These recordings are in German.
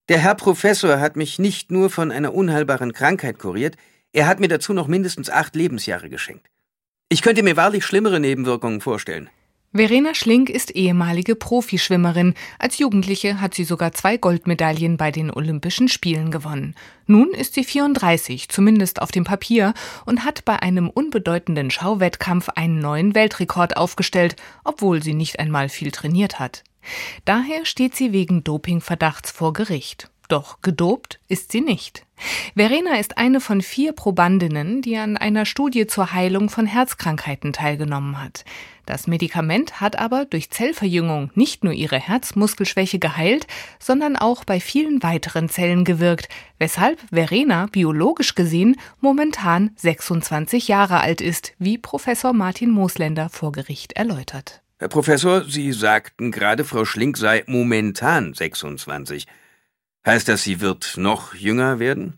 Der Herr Professor hat mich nicht nur von einer unheilbaren Krankheit kuriert, er hat mir dazu noch mindestens 8 Lebensjahre geschenkt. Ich könnte mir wahrlich schlimmere Nebenwirkungen vorstellen. Verena Schlink ist ehemalige Profischwimmerin. Als Jugendliche hat sie sogar 2 Goldmedaillen bei den Olympischen Spielen gewonnen. Nun ist sie 34, zumindest auf dem Papier, und hat bei einem unbedeutenden Schauwettkampf einen neuen Weltrekord aufgestellt, obwohl sie nicht einmal viel trainiert hat. Daher steht sie wegen Dopingverdachts vor Gericht. Doch gedopt ist sie nicht. Verena ist eine von 4 Probandinnen, die an einer Studie zur Heilung von Herzkrankheiten teilgenommen hat. Das Medikament hat aber durch Zellverjüngung nicht nur ihre Herzmuskelschwäche geheilt, sondern auch bei vielen weiteren Zellen gewirkt, weshalb Verena biologisch gesehen momentan 26 Jahre alt ist, wie Professor Martin Moosländer vor Gericht erläutert. Herr Professor, Sie sagten gerade, Frau Schlink sei momentan 26. Heißt das, sie wird noch jünger werden?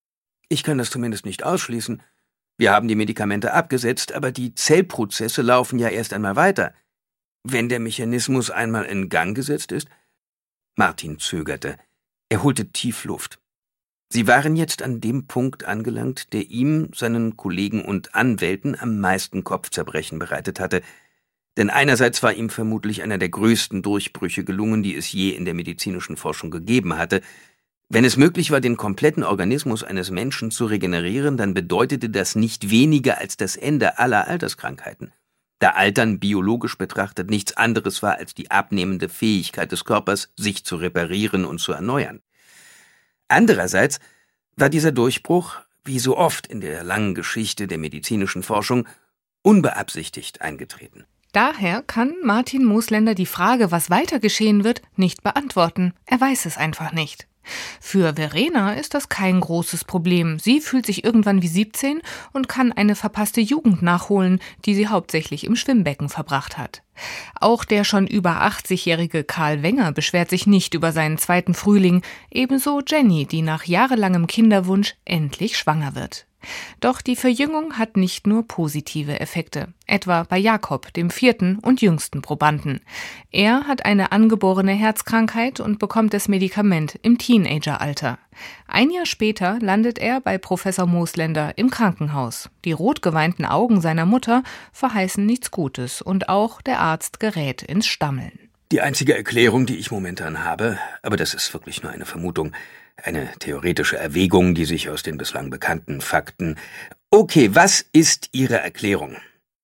Ich kann das zumindest nicht ausschließen. Wir haben die Medikamente abgesetzt, aber die Zellprozesse laufen ja erst einmal weiter. Wenn der Mechanismus einmal in Gang gesetzt ist... Martin zögerte. Er holte tief Luft. Sie waren jetzt an dem Punkt angelangt, der ihm, seinen Kollegen und Anwälten am meisten Kopfzerbrechen bereitet hatte. Denn einerseits war ihm vermutlich einer der größten Durchbrüche gelungen, die es je in der medizinischen Forschung gegeben hatte. Wenn es möglich war, den kompletten Organismus eines Menschen zu regenerieren, dann bedeutete das nicht weniger als das Ende aller Alterskrankheiten. Da Altern biologisch betrachtet nichts anderes war als die abnehmende Fähigkeit des Körpers, sich zu reparieren und zu erneuern. Andererseits war dieser Durchbruch, wie so oft in der langen Geschichte der medizinischen Forschung, unbeabsichtigt eingetreten. Daher kann Martin Moosländer die Frage, was weiter geschehen wird, nicht beantworten. Er weiß es einfach nicht. Für Verena ist das kein großes Problem. Sie fühlt sich irgendwann wie 17 und kann eine verpasste Jugend nachholen, die sie hauptsächlich im Schwimmbecken verbracht hat. Auch der schon über 80-jährige Karl Wenger beschwert sich nicht über seinen 2. Frühling, ebenso Jenny, die nach jahrelangem Kinderwunsch endlich schwanger wird. Doch die Verjüngung hat nicht nur positive Effekte, etwa bei Jakob, dem 4. und jüngsten Probanden. Er hat eine angeborene Herzkrankheit und bekommt das Medikament im Teenageralter. Ein Jahr später landet er bei Professor Moosländer im Krankenhaus. Die rot geweinten Augen seiner Mutter verheißen nichts Gutes und auch der Arzt gerät ins Stammeln. Die einzige Erklärung, die ich momentan habe, aber das ist wirklich nur eine Vermutung, eine theoretische Erwägung, die sich aus den bislang bekannten Fakten... Okay, was ist Ihre Erklärung?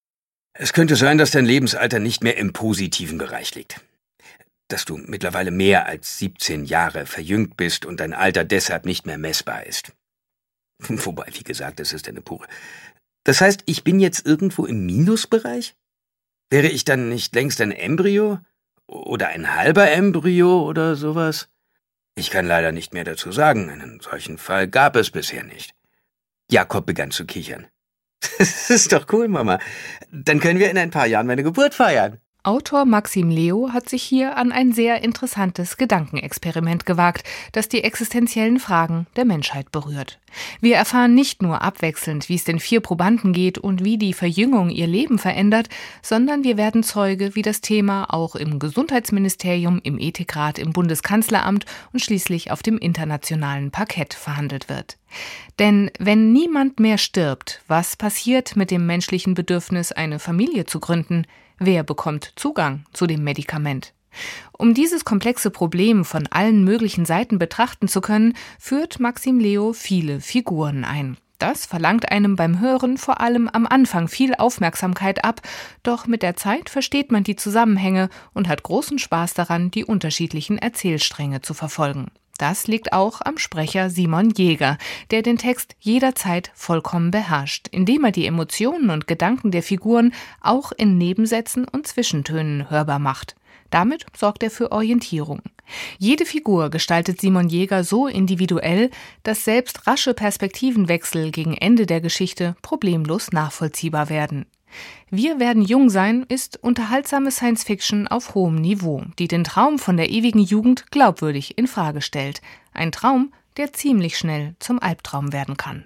Es könnte sein, dass dein Lebensalter nicht mehr im positiven Bereich liegt. Dass du mittlerweile mehr als 17 Jahre verjüngt bist und dein Alter deshalb nicht mehr messbar ist. Wobei, wie gesagt, es ist eine pure... Das heißt, ich bin jetzt irgendwo im Minusbereich? Wäre ich dann nicht längst ein Embryo? Oder ein halber Embryo oder sowas? Ich kann leider nicht mehr dazu sagen, einen solchen Fall gab es bisher nicht. Jakob begann zu kichern. Das ist doch cool, Mama. Dann können wir in ein paar Jahren meine Geburt feiern. Autor Maxim Leo hat sich hier an ein sehr interessantes Gedankenexperiment gewagt, das die existenziellen Fragen der Menschheit berührt. Wir erfahren nicht nur abwechselnd, wie es den 4 Probanden geht und wie die Verjüngung ihr Leben verändert, sondern wir werden Zeuge, wie das Thema auch im Gesundheitsministerium, im Ethikrat, im Bundeskanzleramt und schließlich auf dem internationalen Parkett verhandelt wird. Denn wenn niemand mehr stirbt, was passiert mit dem menschlichen Bedürfnis, eine Familie zu gründen? Wer bekommt Zugang zu dem Medikament? Um dieses komplexe Problem von allen möglichen Seiten betrachten zu können, führt Maxim Leo viele Figuren ein. Das verlangt einem beim Hören vor allem am Anfang viel Aufmerksamkeit ab, doch mit der Zeit versteht man die Zusammenhänge und hat großen Spaß daran, die unterschiedlichen Erzählstränge zu verfolgen. Das liegt auch am Sprecher Simon Jäger, der den Text jederzeit vollkommen beherrscht, indem er die Emotionen und Gedanken der Figuren auch in Nebensätzen und Zwischentönen hörbar macht. Damit sorgt er für Orientierung. Jede Figur gestaltet Simon Jäger so individuell, dass selbst rasche Perspektivenwechsel gegen Ende der Geschichte problemlos nachvollziehbar werden. Wir werden jung sein ist unterhaltsame Science-Fiction auf hohem Niveau, die den Traum von der ewigen Jugend glaubwürdig in Frage stellt. Ein Traum, der ziemlich schnell zum Albtraum werden kann.